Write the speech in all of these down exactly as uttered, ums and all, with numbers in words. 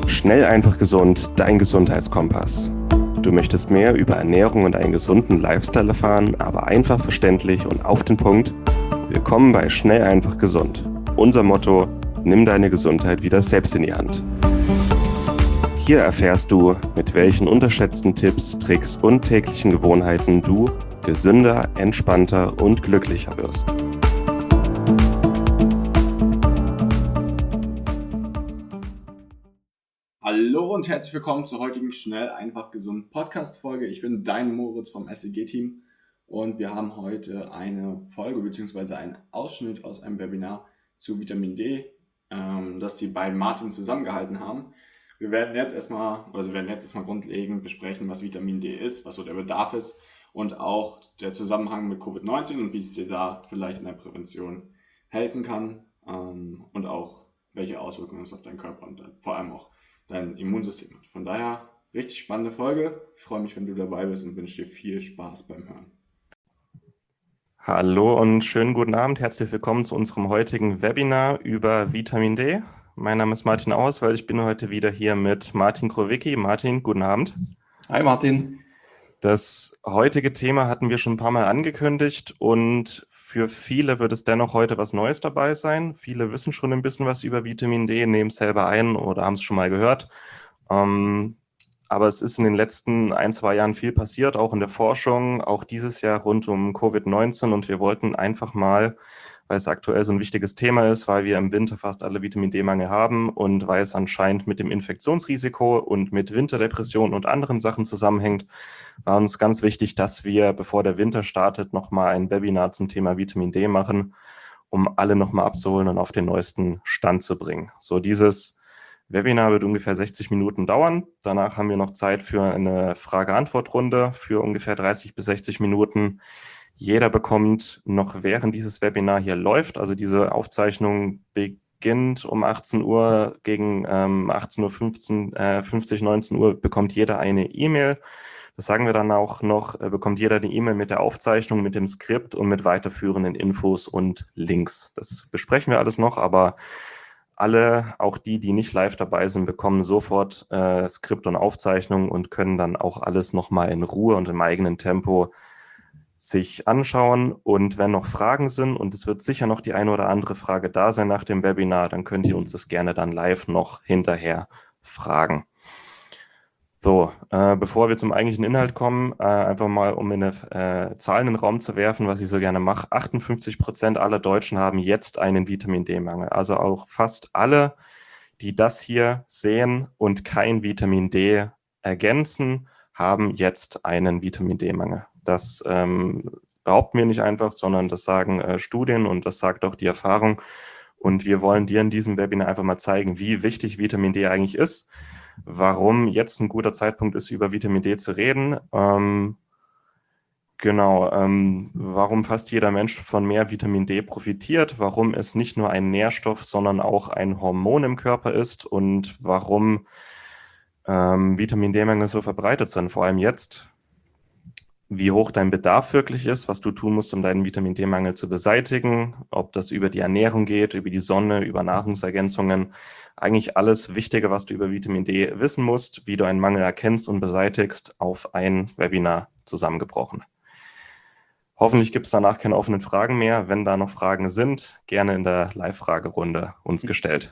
Schnell, einfach, gesund, dein Gesundheitskompass. Du möchtest mehr über Ernährung und einen gesunden Lifestyle erfahren, aber einfach verständlich und auf den Punkt? Willkommen bei Schnell, einfach, gesund. Unser Motto: Nimm deine Gesundheit wieder selbst in die Hand. Hier erfährst du, mit welchen unterschätzten Tipps, Tricks und täglichen Gewohnheiten du gesünder, entspannter und glücklicher wirst. Hallo und herzlich willkommen zur heutigen Schnell, einfach, gesund Podcast-Folge. Ich bin dein Moritz vom S E G-Team und wir haben heute eine Folge bzw. einen Ausschnitt aus einem Webinar zu Vitamin D, ähm, das die beiden Martin zusammengehalten haben. Wir werden jetzt erstmal, also wir werden jetzt erstmal grundlegend besprechen, was Vitamin D ist, was so der Bedarf ist und auch der Zusammenhang mit Covid neunzehn und wie es dir da vielleicht in der Prävention helfen kann, ähm, und auch welche Auswirkungen es auf deinen Körper und dann vor allem auch dein Immunsystem hat. Von daher, richtig spannende Folge. Ich freue mich, wenn du dabei bist und wünsche dir viel Spaß beim Hören. Hallo und schönen guten Abend. Herzlich willkommen zu unserem heutigen Webinar über Vitamin D. Mein Name ist Martin Auswald. Ich bin heute wieder hier mit Martin Krowicki. Martin, guten Abend. Hi Martin. Das heutige Thema hatten wir schon ein paar Mal angekündigt und für viele wird es dennoch heute was Neues dabei sein. Viele wissen schon ein bisschen was über Vitamin D, nehmen es selber ein oder haben es schon mal gehört. Ähm, aber es ist in den letzten ein, zwei Jahren viel passiert, auch in der Forschung, auch dieses Jahr rund um Covid neunzehn. Und wir wollten einfach mal, weil es aktuell so ein wichtiges Thema ist, weil wir im Winter fast alle Vitamin D-Mangel haben und weil es anscheinend mit dem Infektionsrisiko und mit Winterdepressionen und anderen Sachen zusammenhängt, war uns ganz wichtig, dass wir, bevor der Winter startet, nochmal ein Webinar zum Thema Vitamin D machen, um alle nochmal abzuholen und auf den neuesten Stand zu bringen. So, dieses Webinar wird ungefähr sechzig Minuten dauern. Danach haben wir noch Zeit für eine Frage-Antwort-Runde für ungefähr dreißig bis sechzig Minuten. Jeder bekommt noch, während dieses Webinar hier läuft, also diese Aufzeichnung beginnt um achtzehn Uhr, gegen ähm, achtzehn Uhr fünfzehn, äh, fünfzig, neunzehn Uhr bekommt jeder eine E-Mail. Das sagen wir dann auch noch, äh, bekommt jeder eine E-Mail mit der Aufzeichnung, mit dem Skript und mit weiterführenden Infos und Links. Das besprechen wir alles noch, aber alle, auch die, die nicht live dabei sind, bekommen sofort äh, Skript und Aufzeichnung und können dann auch alles nochmal in Ruhe und im eigenen Tempo sich anschauen. Und wenn noch Fragen sind, und es wird sicher noch die eine oder andere Frage da sein nach dem Webinar, dann könnt ihr uns das gerne dann live noch hinterher fragen. So, äh, bevor wir zum eigentlichen Inhalt kommen, äh, einfach mal, um in eine äh, Zahl in den Raum zu werfen, was ich so gerne mache. achtundfünfzig Prozent aller Deutschen haben jetzt einen Vitamin D-Mangel. Also auch fast alle, die das hier sehen und kein Vitamin D ergänzen, haben jetzt einen Vitamin D-Mangel. Das ähm, behaupten wir nicht einfach, sondern das sagen äh, Studien und das sagt auch die Erfahrung. Und wir wollen dir in diesem Webinar einfach mal zeigen, wie wichtig Vitamin D eigentlich ist, warum jetzt ein guter Zeitpunkt ist, über Vitamin D zu reden. Ähm, genau, ähm, warum fast jeder Mensch von mehr Vitamin D profitiert, warum es nicht nur ein Nährstoff, sondern auch ein Hormon im Körper ist und warum ähm, Vitamin D-Mängel so verbreitet sind, vor allem jetzt, wie hoch dein Bedarf wirklich ist, was du tun musst, um deinen Vitamin D-Mangel zu beseitigen, ob das über die Ernährung geht, über die Sonne, über Nahrungsergänzungen, eigentlich alles Wichtige, was du über Vitamin D wissen musst, wie du einen Mangel erkennst und beseitigst, auf ein Webinar zusammengebrochen. Hoffentlich gibt es danach keine offenen Fragen mehr. Wenn da noch Fragen sind, gerne in der Live-Fragerunde uns gestellt.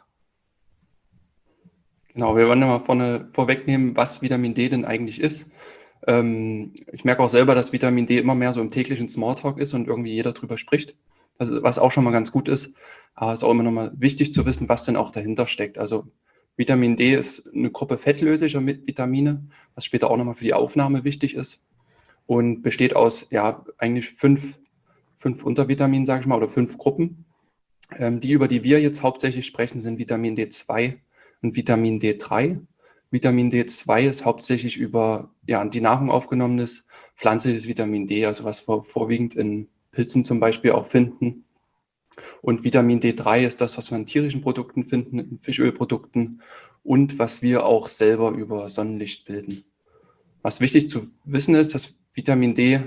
Genau, wir wollen mal vorne vorwegnehmen, was Vitamin D denn eigentlich ist. Ähm, ich merke auch selber, dass Vitamin D immer mehr so im täglichen Smalltalk ist und irgendwie jeder drüber spricht, also, was auch schon mal ganz gut ist. Aber es ist auch immer noch mal wichtig zu wissen, was denn auch dahinter steckt. Also Vitamin D ist eine Gruppe fettlöslicher Vitamine, was später auch nochmal für die Aufnahme wichtig ist und besteht aus ja eigentlich fünf, fünf Untervitaminen, sage ich mal, oder fünf Gruppen. Ähm, die, über die wir jetzt hauptsächlich sprechen, sind Vitamin D zwei und Vitamin D drei. Vitamin D zwei ist hauptsächlich über ja, die Nahrung aufgenommenes pflanzliches Vitamin D, also was wir vorwiegend in Pilzen zum Beispiel auch finden. Und Vitamin D drei ist das, was wir in tierischen Produkten finden, in Fischölprodukten und was wir auch selber über Sonnenlicht bilden. Was wichtig zu wissen ist, dass Vitamin D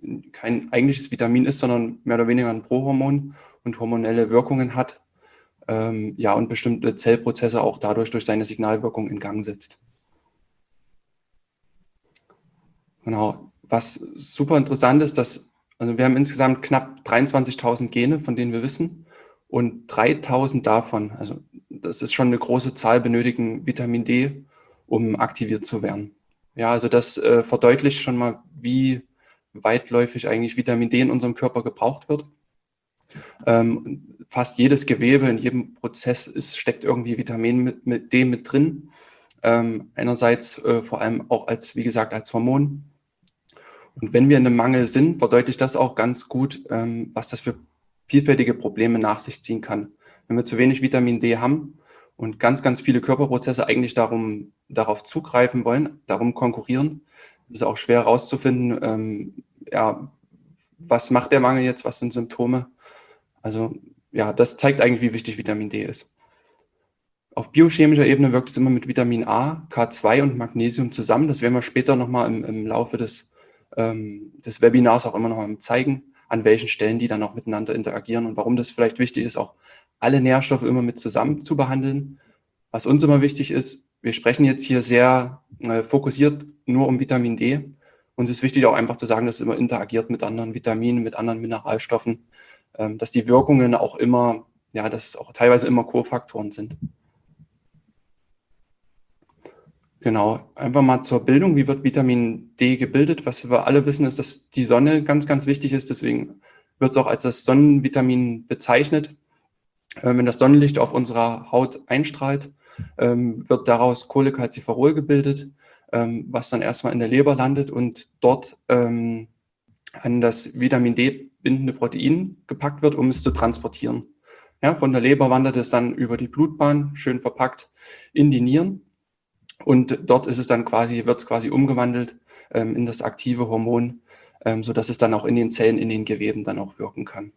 kein eigentliches Vitamin ist, sondern mehr oder weniger ein Prohormon und hormonelle Wirkungen hat. ähm, ja, und bestimmte Zellprozesse auch dadurch durch seine Signalwirkung in Gang setzt. Genau. Was super interessant ist, dass, also wir haben insgesamt knapp dreiundzwanzigtausend Gene, von denen wir wissen, und dreitausend davon, also das ist schon eine große Zahl, benötigen Vitamin D, um aktiviert zu werden. Ja, also das äh, verdeutlicht schon mal, wie weitläufig eigentlich Vitamin D in unserem Körper gebraucht wird. Ähm, fast jedes Gewebe, in jedem Prozess ist, steckt irgendwie Vitamin mit, mit D mit drin. Ähm, einerseits äh, vor allem auch als, wie gesagt, als Hormon. Und wenn wir in einem Mangel sind, verdeutlicht das auch ganz gut, ähm, was das für vielfältige Probleme nach sich ziehen kann. Wenn wir zu wenig Vitamin D haben und ganz, ganz viele Körperprozesse eigentlich darum, darauf zugreifen wollen, darum konkurrieren, ist es auch schwer herauszufinden, ähm, ja, was macht der Mangel jetzt, was sind Symptome. Also ja, das zeigt eigentlich, wie wichtig Vitamin D ist. Auf biochemischer Ebene wirkt es immer mit Vitamin A, K zwei und Magnesium zusammen. Das werden wir später nochmal im, im Laufe des, ähm, des Webinars auch immer nochmal zeigen, an welchen Stellen die dann auch miteinander interagieren und warum das vielleicht wichtig ist, auch alle Nährstoffe immer mit zusammen zu behandeln. Was uns immer wichtig ist, wir sprechen jetzt hier sehr äh, fokussiert nur um Vitamin D. Uns ist wichtig auch einfach zu sagen, dass es immer interagiert mit anderen Vitaminen, mit anderen Mineralstoffen, ähm, dass die Wirkungen auch immer, ja, dass es auch teilweise immer Kofaktoren sind. Genau, einfach mal zur Bildung. Wie wird Vitamin D gebildet? Was wir alle wissen, ist, dass die Sonne ganz, ganz wichtig ist. Deswegen wird es auch als das Sonnenvitamin bezeichnet. Ähm, wenn das Sonnenlicht auf unserer Haut einstrahlt, ähm, wird daraus Cholecalciferol gebildet, ähm, was dann erstmal in der Leber landet und dort ähm, an das Vitamin D bindende Protein gepackt wird, um es zu transportieren. Ja, von der Leber wandert es dann über die Blutbahn, schön verpackt, in die Nieren. Und dort ist es dann quasi, wird es quasi umgewandelt ähm, in das aktive Hormon, ähm, sodass es dann auch in den Zellen, in den Geweben dann auch wirken kann.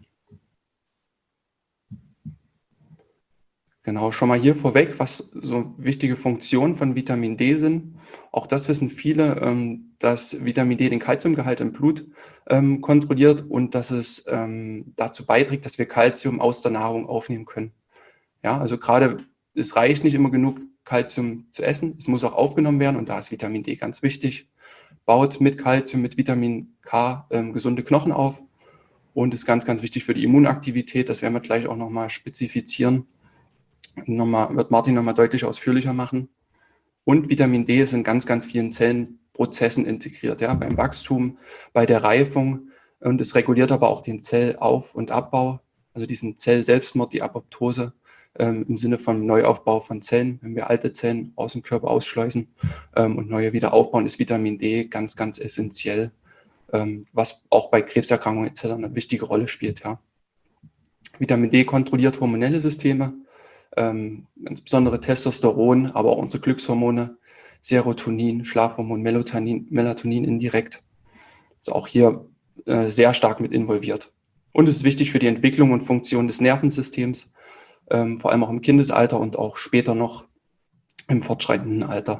Genau, schon mal hier vorweg, was so wichtige Funktionen von Vitamin D sind. Auch das wissen viele, ähm, dass Vitamin D den Kalziumgehalt im Blut ähm, kontrolliert und dass es ähm, dazu beiträgt, dass wir Kalzium aus der Nahrung aufnehmen können. Ja, also gerade, es reicht nicht immer genug, Kalzium zu essen. Es muss auch aufgenommen werden und da ist Vitamin D ganz wichtig. Baut mit Kalzium, mit Vitamin K ähm, gesunde Knochen auf und ist ganz, ganz wichtig für die Immunaktivität. Das werden wir gleich auch nochmal spezifizieren. Nochmal, wird Martin nochmal deutlich ausführlicher machen. Und Vitamin D ist in ganz, ganz vielen Zellenprozessen integriert. Ja, beim Wachstum, bei der Reifung und es reguliert aber auch den Zellauf- und Abbau, also diesen Zellselbstmord, die Apoptose. Ähm, im Sinne von Neuaufbau von Zellen. Wenn wir alte Zellen aus dem Körper ausschleusen ähm, und neue wieder aufbauen, ist Vitamin D ganz, ganz essentiell, ähm, was auch bei Krebserkrankungen et cetera eine wichtige Rolle spielt. Ja. Vitamin D kontrolliert hormonelle Systeme, ähm, insbesondere Testosteron, aber auch unsere Glückshormone, Serotonin, Schlafhormon, Melatonin, Melatonin indirekt. Also auch hier äh, sehr stark mit involviert. Und es ist wichtig für die Entwicklung und Funktion des Nervensystems, Ähm, vor allem auch im Kindesalter und auch später noch im fortschreitenden Alter.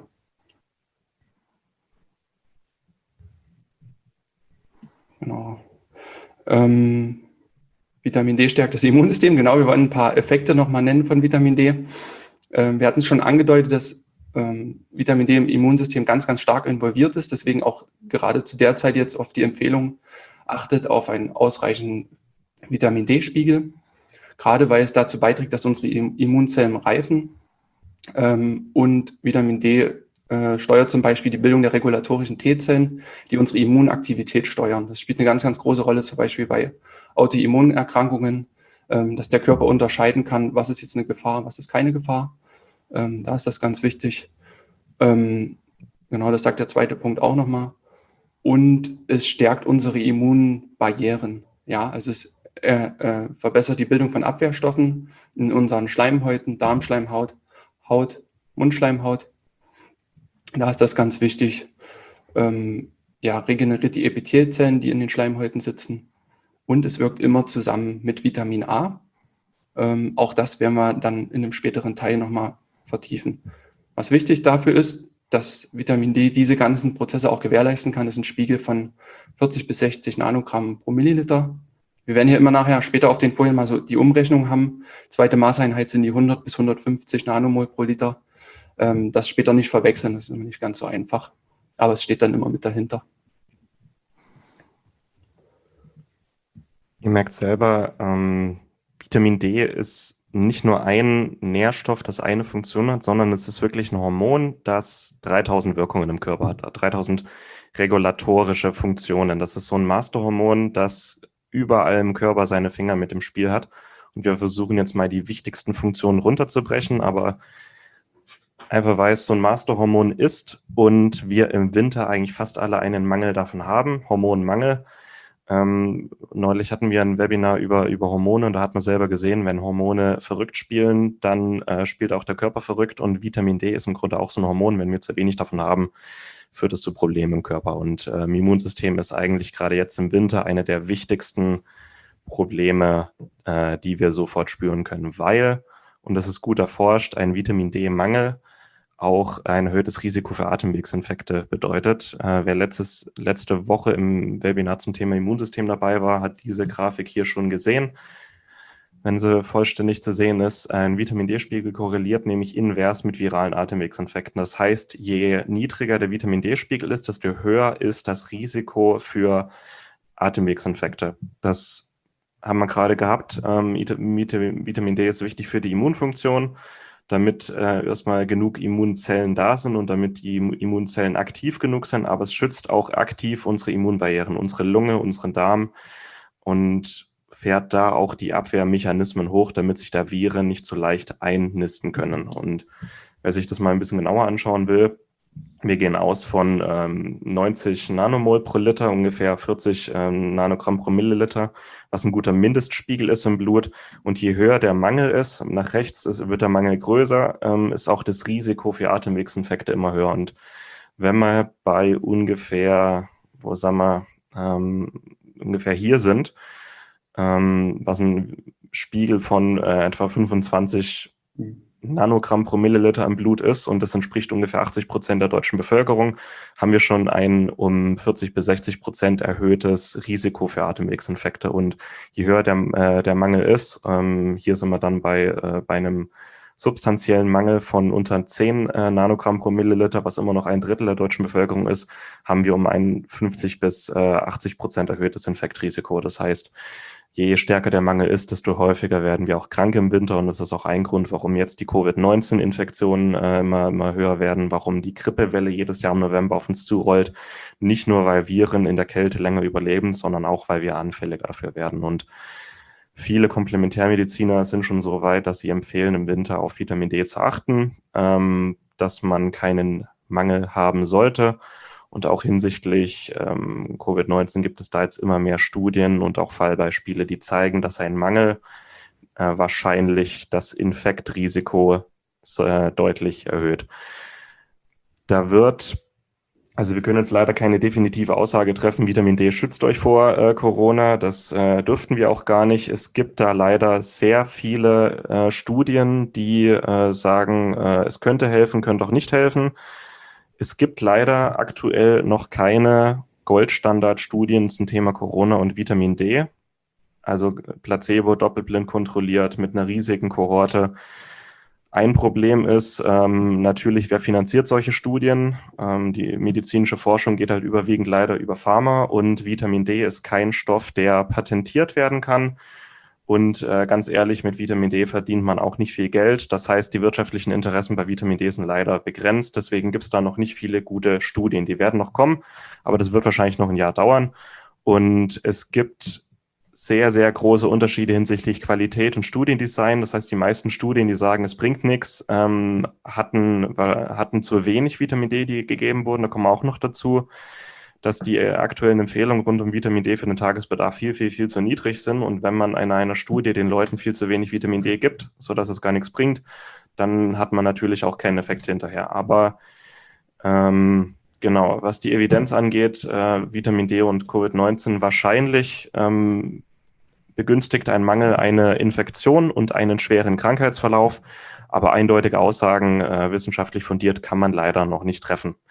Genau. Ähm, Vitamin D stärkt das Immunsystem. Genau, wir wollen ein paar Effekte nochmal nennen von Vitamin D. Ähm, wir hatten es schon angedeutet, dass ähm, Vitamin D im Immunsystem ganz, ganz stark involviert ist. Deswegen auch gerade zu der Zeit jetzt auf die Empfehlung, achtet auf einen ausreichenden Vitamin D-Spiegel. Gerade weil es dazu beiträgt, dass unsere Immunzellen reifen. Ähm, und Vitamin D äh, steuert zum Beispiel die Bildung der regulatorischen T-Zellen, die unsere Immunaktivität steuern. Das spielt eine ganz, ganz große Rolle, zum Beispiel bei Autoimmunerkrankungen, ähm, dass der Körper unterscheiden kann, was ist jetzt eine Gefahr, was ist keine Gefahr. Ähm, da ist das ganz wichtig. Ähm, genau, das sagt der zweite Punkt auch nochmal. Und es stärkt unsere Immunbarrieren. Ja, also es äh, äh, verbessert die Bildung von Abwehrstoffen in unseren Schleimhäuten, Darmschleimhaut, Haut, Mundschleimhaut. Da ist das ganz wichtig. Ähm, ja, regeneriert die Epithelzellen, die in den Schleimhäuten sitzen. Und es wirkt immer zusammen mit Vitamin A. Ähm, auch das werden wir dann in einem späteren Teil nochmal vertiefen. Was wichtig dafür ist, dass Vitamin D diese ganzen Prozesse auch gewährleisten kann, ist ein Spiegel von vierzig bis sechzig Nanogramm pro Milliliter. Wir werden hier immer nachher später auf den Folien mal so die Umrechnung haben. Zweite Maßeinheit sind die hundert bis hundertfünfzig Nanomol pro Liter. Ähm, das später nicht verwechseln, das ist immer nicht ganz so einfach. Aber es steht dann immer mit dahinter. Ihr merkt selber, ähm, Vitamin D ist nicht nur ein Nährstoff, das eine Funktion hat, sondern es ist wirklich ein Hormon, das dreitausend Wirkungen im Körper hat, dreitausend regulatorische Funktionen. Das ist so ein Masterhormon, das überall im Körper seine Finger mit im Spiel hat. Und wir versuchen jetzt mal die wichtigsten Funktionen runterzubrechen, aber einfach weil es so ein Masterhormon ist und wir im Winter eigentlich fast alle einen Mangel davon haben, Hormonmangel. Ähm, neulich hatten wir ein Webinar über, über Hormone und da hat man selber gesehen, wenn Hormone verrückt spielen, dann äh, spielt auch der Körper verrückt und Vitamin D ist im Grunde auch so ein Hormon. Wenn wir zu wenig davon haben, führt es zu Problemen im Körper und äh, im Immunsystem ist eigentlich gerade jetzt im Winter eine der wichtigsten Probleme, äh, die wir sofort spüren können, weil, und das ist gut erforscht, ein Vitamin D-Mangel auch ein erhöhtes Risiko für Atemwegsinfekte bedeutet. Äh, wer letztes, letzte Woche im Webinar zum Thema Immunsystem dabei war, hat diese Grafik hier schon gesehen. Wenn sie vollständig zu sehen ist, ein Vitamin D-Spiegel korreliert nämlich invers mit viralen Atemwegsinfekten. Das heißt, je niedriger der Vitamin D-Spiegel ist, desto höher ist das Risiko für Atemwegsinfekte. Das haben wir gerade gehabt. Ähm, Vitamin D ist wichtig für die Immunfunktion, damit äh, erstmal genug Immunzellen da sind und damit die Immunzellen aktiv genug sind, aber es schützt auch aktiv unsere Immunbarrieren, unsere Lunge, unseren Darm und fährt da auch die Abwehrmechanismen hoch, damit sich da Viren nicht so leicht einnisten können. Und wer sich das mal ein bisschen genauer anschauen will, wir gehen aus von ähm, neunzig Nanomol pro Liter, ungefähr vierzig ähm, Nanogramm pro Milliliter, was ein guter Mindestspiegel ist im Blut. Und je höher der Mangel ist, nach rechts ist, wird der Mangel größer, ähm, ist auch das Risiko für Atemwegsinfekte immer höher. Und wenn wir bei ungefähr, wo sagen wir, ähm, ungefähr hier sind, ähm, was ein Spiegel von äh, etwa fünfundzwanzig Nanogramm pro Milliliter im Blut ist, und das entspricht ungefähr achtzig Prozent der deutschen Bevölkerung, haben wir schon ein um vierzig bis sechzig Prozent erhöhtes Risiko für Atemwegsinfekte. Und je höher der, äh, der Mangel ist, ähm, hier sind wir dann bei, äh, bei einem substanziellen Mangel von unter zehn äh, Nanogramm pro Milliliter, was immer noch ein Drittel der deutschen Bevölkerung ist, haben wir um ein fünfzig bis achtzig Prozent erhöhtes Infektrisiko. Das heißt, je stärker der Mangel ist, desto häufiger werden wir auch krank im Winter. Und das ist auch ein Grund, warum jetzt die Covid neunzehn Infektionen äh, immer, immer höher werden, warum die Grippewelle jedes Jahr im November auf uns zurollt. Nicht nur, weil Viren in der Kälte länger überleben, sondern auch, weil wir anfälliger dafür werden. Und viele Komplementärmediziner sind schon so weit, dass sie empfehlen, im Winter auf Vitamin D zu achten, ähm, dass man keinen Mangel haben sollte. Und auch hinsichtlich ähm, Covid neunzehn gibt es da jetzt immer mehr Studien und auch Fallbeispiele, die zeigen, dass ein Mangel äh, wahrscheinlich das Infektrisiko äh, deutlich erhöht. Da wird, also wir können jetzt leider keine definitive Aussage treffen, Vitamin D schützt euch vor äh, Corona, das äh, dürften wir auch gar nicht. Es gibt da leider sehr viele äh, Studien, die äh, sagen, äh, es könnte helfen, könnte auch nicht helfen. Es gibt leider aktuell noch keine Goldstandard-Studien zum Thema Corona und Vitamin D. Also Placebo, doppelblind kontrolliert mit einer riesigen Kohorte. Ein Problem ist ähm, natürlich, wer finanziert solche Studien? Ähm, die medizinische Forschung geht halt überwiegend leider über Pharma und Vitamin D ist kein Stoff, der patentiert werden kann. Und äh, ganz ehrlich, mit Vitamin D verdient man auch nicht viel Geld. Das heißt, die wirtschaftlichen Interessen bei Vitamin D sind leider begrenzt. Deswegen gibt es da noch nicht viele gute Studien. Die werden noch kommen, aber das wird wahrscheinlich noch ein Jahr dauern. Und es gibt sehr, sehr große Unterschiede hinsichtlich Qualität und Studiendesign. Das heißt, die meisten Studien, die sagen, es bringt nichts, ähm, hatten, hatten zu wenig Vitamin D, die gegeben wurden. Da kommen wir auch noch dazu, dass die aktuellen Empfehlungen rund um Vitamin D für den Tagesbedarf viel, viel, viel zu niedrig sind. Und wenn man in einer Studie den Leuten viel zu wenig Vitamin D gibt, sodass es gar nichts bringt, dann hat man natürlich auch keinen Effekt hinterher. Aber ähm, genau, was die Evidenz angeht, äh, Vitamin D und Covid neunzehn, wahrscheinlich ähm, begünstigt ein Mangel eine Infektion und einen schweren Krankheitsverlauf. Aber eindeutige Aussagen, äh, wissenschaftlich fundiert, kann man leider noch nicht treffen.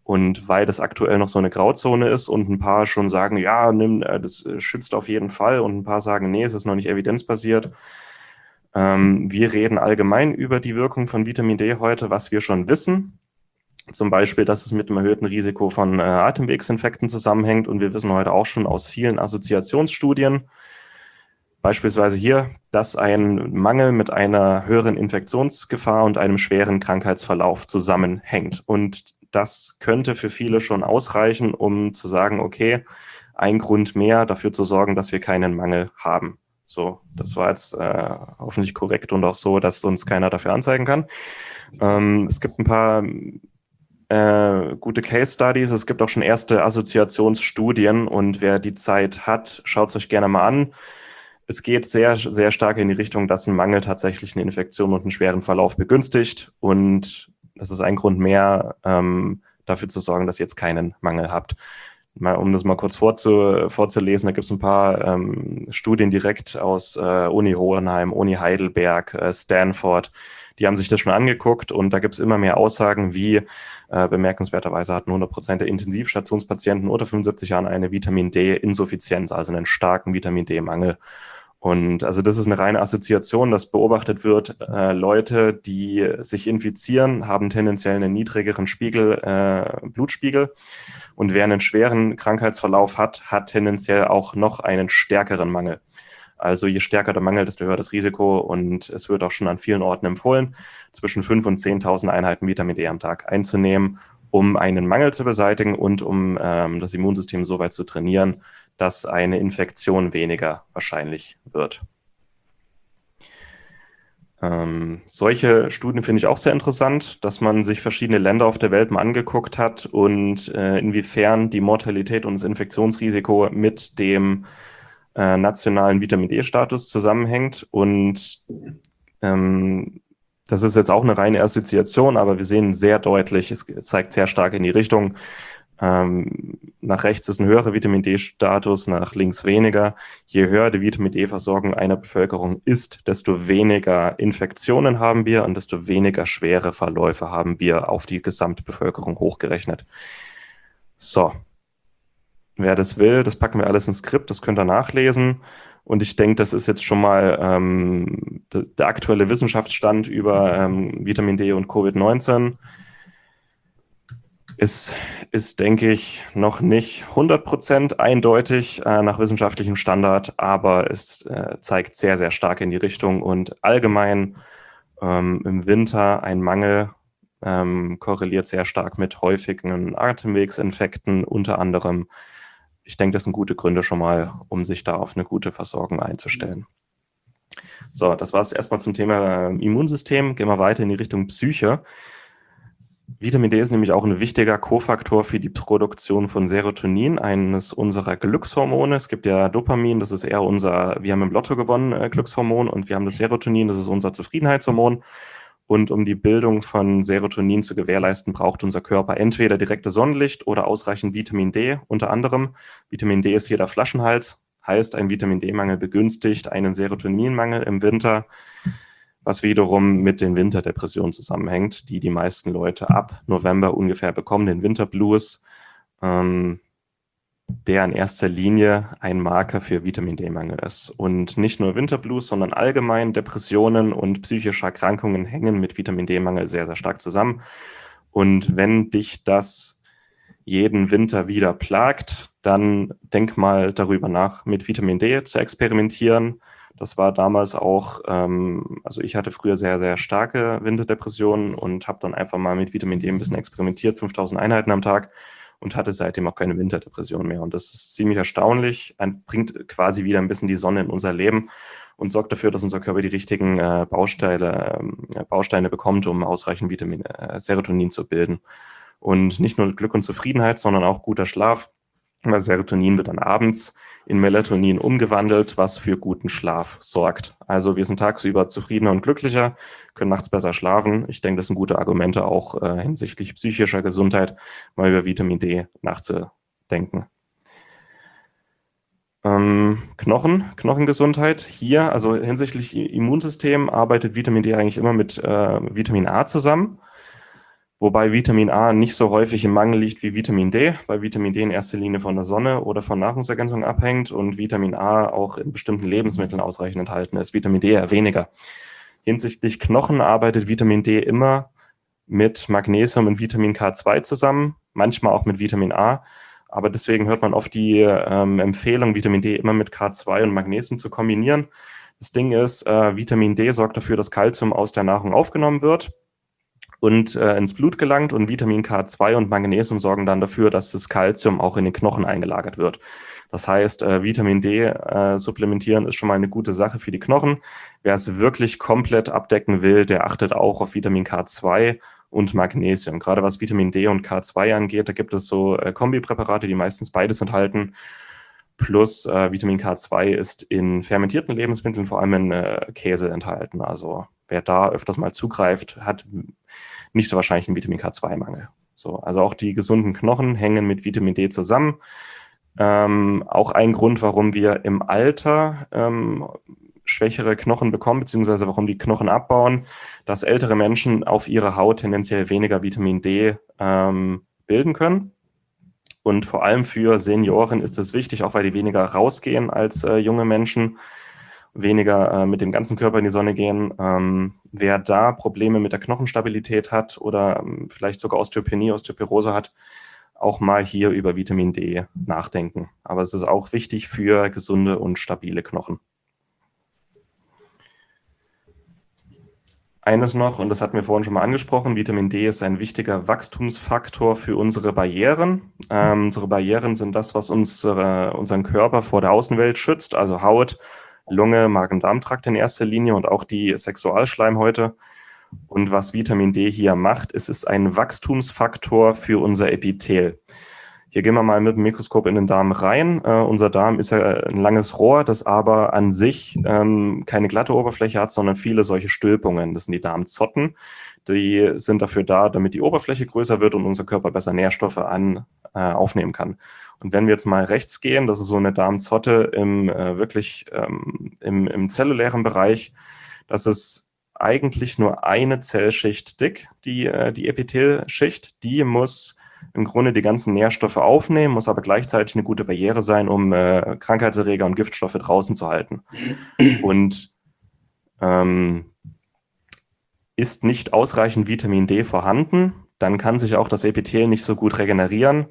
Und weil das aktuell noch so eine Grauzone ist und ein paar schon sagen, ja, nimm, das schützt auf jeden Fall, und ein paar sagen, nee, es ist noch nicht evidenzbasiert. Ähm, wir reden allgemein über die Wirkung von Vitamin D heute, was wir schon wissen. Zum Beispiel, dass es mit einem erhöhten Risiko von äh, Atemwegsinfekten zusammenhängt. Und wir wissen heute auch schon aus vielen Assoziationsstudien, beispielsweise hier, dass ein Mangel mit einer höheren Infektionsgefahr und einem schweren Krankheitsverlauf zusammenhängt. Und das könnte für viele schon ausreichen, um zu sagen, okay, ein Grund mehr dafür zu sorgen, dass wir keinen Mangel haben. So, das war jetzt äh, hoffentlich korrekt und auch so, dass uns keiner dafür anzeigen kann. Ähm, es gibt ein paar äh, gute Case Studies, es gibt auch schon erste Assoziationsstudien, und wer die Zeit hat, schaut es euch gerne mal an. Es geht sehr, sehr stark in die Richtung, dass ein Mangel tatsächlich eine Infektion und einen schweren Verlauf begünstigt, und das ist ein Grund mehr, ähm, dafür zu sorgen, dass ihr jetzt keinen Mangel habt. Mal, um das mal kurz vorzu, vorzulesen, da gibt es ein paar ähm, Studien direkt aus äh, Uni Hohenheim, Uni Heidelberg, äh, Stanford. Die haben sich das schon angeguckt, und da gibt es immer mehr Aussagen wie, äh, bemerkenswerterweise hatten hundert Prozent der Intensivstationspatienten unter fünfundsiebzig Jahren eine Vitamin D-Insuffizienz, also einen starken Vitamin D-Mangel. Und also das ist eine reine Assoziation, dass beobachtet wird, äh, Leute, die sich infizieren, haben tendenziell einen niedrigeren Spiegel, äh, Blutspiegel, und wer einen schweren Krankheitsverlauf hat, hat tendenziell auch noch einen stärkeren Mangel. Also je stärker der Mangel, desto höher das Risiko, und es wird auch schon an vielen Orten empfohlen, zwischen fünftausend und zehntausend Einheiten Vitamin D am Tag einzunehmen, um einen Mangel zu beseitigen und um ähm, das Immunsystem so weit zu trainieren, dass eine Infektion weniger wahrscheinlich wird. Ähm, solche Studien finde ich auch sehr interessant, dass man sich verschiedene Länder auf der Welt mal angeguckt hat und äh, inwiefern die Mortalität und das Infektionsrisiko mit dem äh, nationalen Vitamin D-Status zusammenhängt. Und ähm, das ist jetzt auch eine reine Assoziation, aber wir sehen sehr deutlich, es zeigt sehr stark in die Richtung, Ähm, nach rechts ist ein höherer Vitamin D-Status, nach links weniger. Je höher die Vitamin D-Versorgung einer Bevölkerung ist, desto weniger Infektionen haben wir und desto weniger schwere Verläufe haben wir auf die Gesamtbevölkerung hochgerechnet. So, wer das will, das packen wir alles ins Skript, das könnt ihr nachlesen. Und ich denke, das ist jetzt schon mal ähm, der, der aktuelle Wissenschaftsstand über ähm, Vitamin D und Covid neunzehn. Es ist, denke ich, noch nicht hundert Prozent eindeutig äh, nach wissenschaftlichem Standard, aber es äh, zeigt sehr, sehr stark in die Richtung, und allgemein ähm, im Winter ein Mangel ähm, korreliert sehr stark mit häufigen Atemwegsinfekten unter anderem. Ich denke, das sind gute Gründe schon mal, um sich da auf eine gute Versorgung einzustellen. So, das war es erstmal zum Thema äh, Immunsystem. Gehen wir weiter in die Richtung Psyche. Vitamin D ist nämlich auch ein wichtiger Kofaktor für die Produktion von Serotonin, eines unserer Glückshormone. Es gibt ja Dopamin, das ist eher unser, wir haben im Lotto gewonnen, äh, Glückshormon, und wir haben das Serotonin, das ist unser Zufriedenheitshormon. Und um die Bildung von Serotonin zu gewährleisten, braucht unser Körper entweder direktes Sonnenlicht oder ausreichend Vitamin D, unter anderem. Vitamin D ist hier der Flaschenhals, heißt, ein Vitamin D-Mangel begünstigt einen Serotoninmangel im Winter, was wiederum mit den Winterdepressionen zusammenhängt, die die meisten Leute ab November ungefähr bekommen, den Winterblues, ähm, der in erster Linie ein Marker für Vitamin D-Mangel ist. Und nicht nur Winterblues, sondern allgemein Depressionen und psychische Erkrankungen hängen mit Vitamin D-Mangel sehr, sehr stark zusammen. Und wenn dich das jeden Winter wieder plagt, dann denk mal darüber nach, mit Vitamin D zu experimentieren. Das war damals auch, ähm, also ich hatte früher sehr, sehr starke Winterdepressionen und habe dann einfach mal mit Vitamin D ein bisschen experimentiert, fünftausend Einheiten am Tag, und hatte seitdem auch keine Winterdepression mehr. Und das ist ziemlich erstaunlich, ein, bringt quasi wieder ein bisschen die Sonne in unser Leben und sorgt dafür, dass unser Körper die richtigen äh, Bausteine, äh, Bausteine bekommt, um ausreichend Vitamin, äh, Serotonin zu bilden. Und nicht nur Glück und Zufriedenheit, sondern auch guter Schlaf. Weil Serotonin wird dann abends in Melatonin umgewandelt, was für guten Schlaf sorgt. Also wir sind tagsüber zufriedener und glücklicher, können nachts besser schlafen. Ich denke, das sind gute Argumente auch äh, hinsichtlich psychischer Gesundheit, mal über Vitamin D nachzudenken. Ähm, Knochen, Knochengesundheit. Hier, also hinsichtlich Immunsystem, arbeitet Vitamin D eigentlich immer mit äh, Vitamin A zusammen. Wobei Vitamin A nicht so häufig im Mangel liegt wie Vitamin D, weil Vitamin D in erster Linie von der Sonne oder von Nahrungsergänzung abhängt und Vitamin A auch in bestimmten Lebensmitteln ausreichend enthalten ist, Vitamin D eher weniger. Hinsichtlich Knochen arbeitet Vitamin D immer mit Magnesium und Vitamin K zwei zusammen, manchmal auch mit Vitamin A, aber deswegen hört man oft die ähm, Empfehlung, Vitamin D immer mit K zwei und Magnesium zu kombinieren. Das Ding ist, äh, Vitamin D sorgt dafür, dass Kalzium aus der Nahrung aufgenommen wird und äh, ins Blut gelangt, und Vitamin K zwei und Magnesium sorgen dann dafür, dass das Kalzium auch in den Knochen eingelagert wird. Das heißt, äh, Vitamin D äh, supplementieren ist schon mal eine gute Sache für die Knochen. Wer es wirklich komplett abdecken will, der achtet auch auf Vitamin K zwei und Magnesium. Gerade was Vitamin D und K zwei angeht, da gibt es so äh, Kombipräparate, die meistens beides enthalten. Plus äh, Vitamin K zwei ist in fermentierten Lebensmitteln, vor allem in äh, Käse, enthalten. Also wer da öfters mal zugreift, hat nicht so wahrscheinlich einen Vitamin K zwei Mangel. So, also auch die gesunden Knochen hängen mit Vitamin D zusammen. Ähm, auch ein Grund, warum wir im Alter ähm, schwächere Knochen bekommen, beziehungsweise warum die Knochen abbauen, dass ältere Menschen auf ihrer Haut tendenziell weniger Vitamin D ähm, bilden können. Und vor allem für Senioren ist es wichtig, auch weil die weniger rausgehen als äh, junge Menschen, weniger äh, mit dem ganzen Körper in die Sonne gehen. Ähm, wer da Probleme mit der Knochenstabilität hat oder ähm, vielleicht sogar Osteopenie, Osteoporose hat, auch mal hier über Vitamin D nachdenken. Aber es ist auch wichtig für gesunde und stabile Knochen. Eines noch, und das hatten wir vorhin schon mal angesprochen, Vitamin D ist ein wichtiger Wachstumsfaktor für unsere Barrieren. Ähm, unsere Barrieren sind das, was unsere, unseren Körper vor der Außenwelt schützt, also Haut, Lunge, Magen-Darm-Trakt in erster Linie und auch die Sexualschleimhäute. Und was Vitamin D hier macht, ist es ein Wachstumsfaktor für unser Epithel. Hier gehen wir mal mit dem Mikroskop in den Darm rein. Uh, unser Darm ist ja ein langes Rohr, das aber an sich ähm, keine glatte Oberfläche hat, sondern viele solche Stülpungen. Das sind die Darmzotten. Die sind dafür da, damit die Oberfläche größer wird und unser Körper besser Nährstoffe an, äh, aufnehmen kann. Und wenn wir jetzt mal rechts gehen, das ist so eine Darmzotte im äh, wirklich ähm, im, im zellulären Bereich, das ist eigentlich nur eine Zellschicht dick, die, äh, die Epithelschicht. Die muss im Grunde die ganzen Nährstoffe aufnehmen, muss aber gleichzeitig eine gute Barriere sein, um äh, Krankheitserreger und Giftstoffe draußen zu halten. Und ähm, ist nicht ausreichend Vitamin D vorhanden, dann kann sich auch das Epithel nicht so gut regenerieren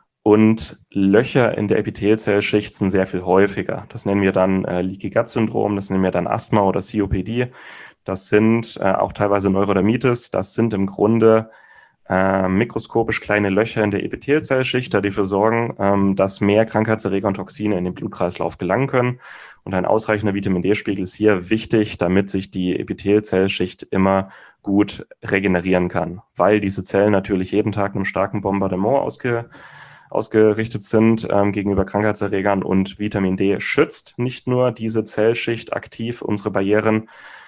und Löcher in der Epithelzellschicht sind sehr viel häufiger. Das nennen wir dann äh, Leaky Gut Syndrom, das nennen wir dann Asthma oder C O P D. Das sind äh, auch teilweise Neurodermitis, das sind im Grunde Äh, mikroskopisch kleine Löcher in der Epithelzellschicht, die dafür sorgen, ähm, dass mehr Krankheitserreger und Toxine in den Blutkreislauf gelangen können. Und ein ausreichender Vitamin D-Spiegel ist hier wichtig, damit sich die Epithelzellschicht immer gut regenerieren kann, weil diese Zellen natürlich jeden Tag einem starken Bombardement ausge, ausgerichtet sind ähm, gegenüber Krankheitserregern, und Vitamin D schützt nicht nur diese Zellschicht aktiv, unsere Barrieren,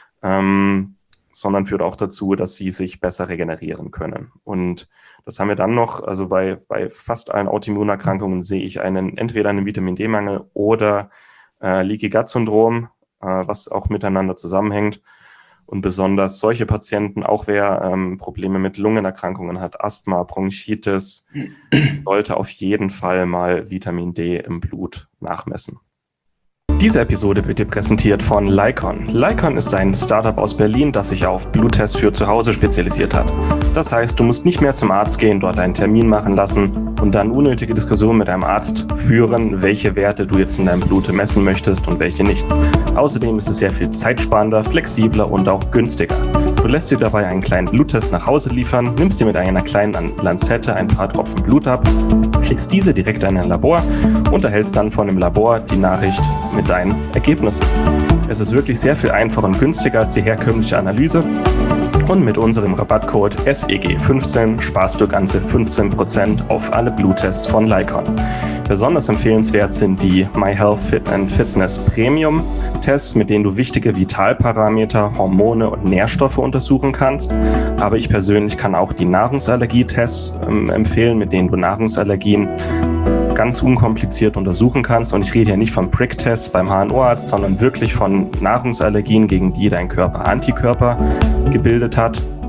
ähm, sondern führt auch dazu, dass sie sich besser regenerieren können. Und das haben wir dann noch, also bei, bei fast allen Autoimmunerkrankungen sehe ich einen, entweder einen Vitamin D-Mangel oder äh, Leaky Gut Syndrom, äh, was auch miteinander zusammenhängt. Und besonders solche Patienten, auch wer ähm, Probleme mit Lungenerkrankungen hat, Asthma, Bronchitis, sollte auf jeden Fall mal Vitamin D im Blut nachmessen. Diese Episode wird dir präsentiert von Lykon. Lykon ist ein Startup aus Berlin, das sich auf Bluttests für zu Hause spezialisiert hat. Das heißt, du musst nicht mehr zum Arzt gehen, dort einen Termin machen lassen und dann unnötige Diskussionen mit deinem Arzt führen, welche Werte du jetzt in deinem Blut messen möchtest und welche nicht. Außerdem ist es sehr viel zeitsparender, flexibler und auch günstiger. Du lässt dir dabei einen kleinen Bluttest nach Hause liefern, nimmst dir mit einer kleinen Lanzette ein paar Tropfen Blut ab, schickst diese direkt in ein Labor und erhältst dann von dem Labor die Nachricht mit deinen Ergebnissen. Es ist wirklich sehr viel einfacher und günstiger als die herkömmliche Analyse. Und mit unserem Rabattcode S E G fünfzehn sparst du ganze fünfzehn Prozent auf alle Bluttests von Lykon. Besonders empfehlenswert sind die MyHealth Fit and Fitness Premium Tests, mit denen du wichtige Vitalparameter, Hormone und Nährstoffe untersuchen kannst. Aber ich persönlich kann auch die Nahrungsallergietests ähm, empfehlen, mit denen du Nahrungsallergien ganz unkompliziert untersuchen kannst. Und ich rede hier nicht von Prick-Tests beim H N O-Arzt, sondern wirklich von Nahrungsallergien, gegen die dein Körper Antikörper gebildet hat.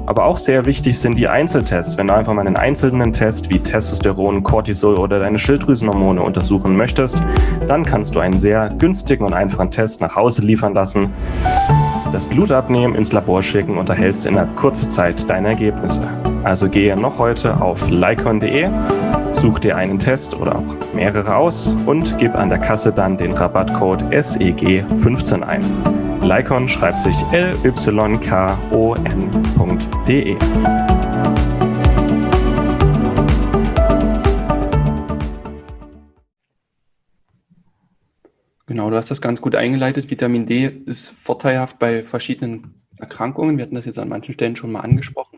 Aber auch sehr wichtig sind die Einzeltests. Wenn du einfach mal einen einzelnen Test wie Testosteron, Cortisol oder deine Schilddrüsenhormone untersuchen möchtest, dann kannst du einen sehr günstigen und einfachen Test nach Hause liefern lassen, das Blut abnehmen, ins Labor schicken und erhältst in einer kurzen Zeit deine Ergebnisse. Also gehe noch heute auf lycon punkt de, such dir einen Test oder auch mehrere aus und gib an der Kasse dann den Rabattcode S E G fünfzehn ein. Lycon schreibt sich L Y K O N punkt de. Genau, du hast das ganz gut eingeleitet. Vitamin D ist vorteilhaft bei verschiedenen Erkrankungen. Wir hatten das jetzt an manchen Stellen schon mal angesprochen.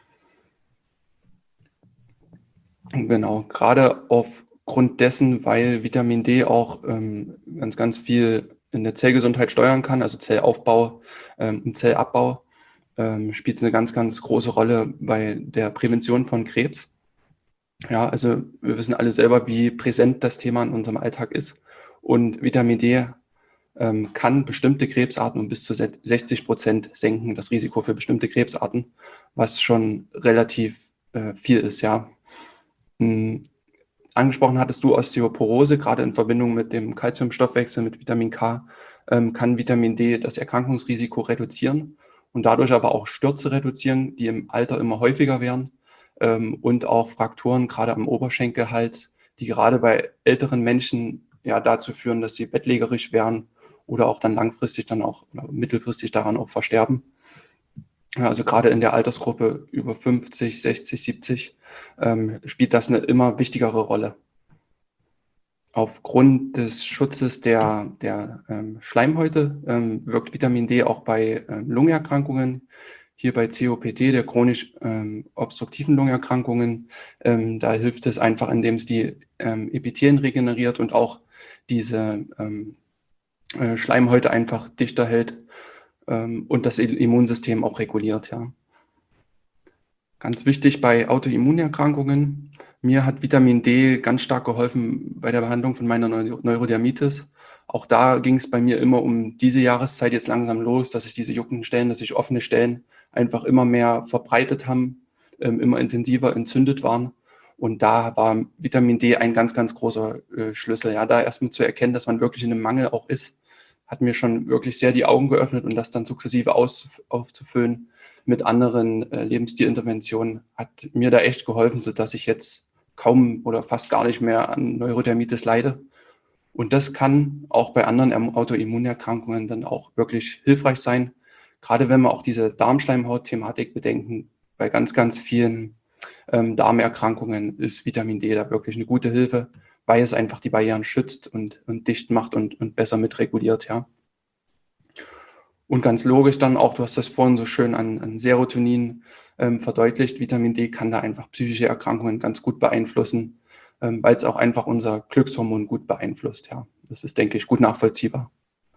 Genau, gerade aufgrund dessen, weil Vitamin D auch ähm, ganz, ganz viel in der Zellgesundheit steuern kann, also Zellaufbau ähm, und Zellabbau, ähm, spielt es eine ganz, ganz große Rolle bei der Prävention von Krebs. Ja, also wir wissen alle selber, wie präsent das Thema in unserem Alltag ist. Und Vitamin D ähm, kann bestimmte Krebsarten um bis zu sechzig Prozent senken, das Risiko für bestimmte Krebsarten, was schon relativ äh, viel ist, ja. Hm. Angesprochen hattest du Osteoporose, gerade in Verbindung mit dem Calciumstoffwechsel, mit Vitamin K, ähm, kann Vitamin D das Erkrankungsrisiko reduzieren und dadurch aber auch Stürze reduzieren, die im Alter immer häufiger werden, ähm, und auch Frakturen, gerade am Oberschenkelhals, die gerade bei älteren Menschen ja dazu führen, dass sie bettlägerisch werden oder auch dann langfristig dann auch mittelfristig daran auch versterben. Ja, also gerade in der Altersgruppe über fünfzig, sechzig, siebzig ähm, spielt das eine immer wichtigere Rolle. Aufgrund des Schutzes der, der ähm, Schleimhäute ähm, wirkt Vitamin D auch bei ähm, Lungenerkrankungen, hier bei C O P D, der chronisch ähm, obstruktiven Lungenerkrankungen. Ähm, da hilft es einfach, indem es die ähm, Epithelien regeneriert und auch diese ähm, äh, Schleimhäute einfach dichter hält ähm, und das Immunsystem auch reguliert. Ja. Ganz wichtig bei Autoimmunerkrankungen. Mir hat Vitamin D ganz stark geholfen bei der Behandlung von meiner Neu- Neurodermitis. Auch da ging es bei mir immer um diese Jahreszeit jetzt langsam los, dass sich diese juckenden Stellen, dass sich offene Stellen einfach immer mehr verbreitet haben, ähm, immer intensiver entzündet waren. Und da war Vitamin D ein ganz, ganz großer äh, Schlüssel. Ja, da erstmal zu erkennen, dass man wirklich in einem Mangel auch ist, hat mir schon wirklich sehr die Augen geöffnet und das dann sukzessive aus, aufzufüllen mit anderen äh, Lebensstilinterventionen hat mir da echt geholfen, sodass ich jetzt kaum oder fast gar nicht mehr an Neurodermitis leide. Und das kann auch bei anderen Autoimmunerkrankungen dann auch wirklich hilfreich sein. Gerade wenn wir auch diese Darmschleimhaut-Thematik bedenken, bei ganz, ganz vielen ähm, Darmerkrankungen ist Vitamin D da wirklich eine gute Hilfe, weil es einfach die Barrieren schützt und, und dicht macht und, und besser mitreguliert, ja. Und ganz logisch dann auch, du hast das vorhin so schön an, an Serotonin ähm, verdeutlicht, Vitamin D kann da einfach psychische Erkrankungen ganz gut beeinflussen, ähm, weil es auch einfach unser Glückshormon gut beeinflusst. Ja, das ist, denke ich, gut nachvollziehbar.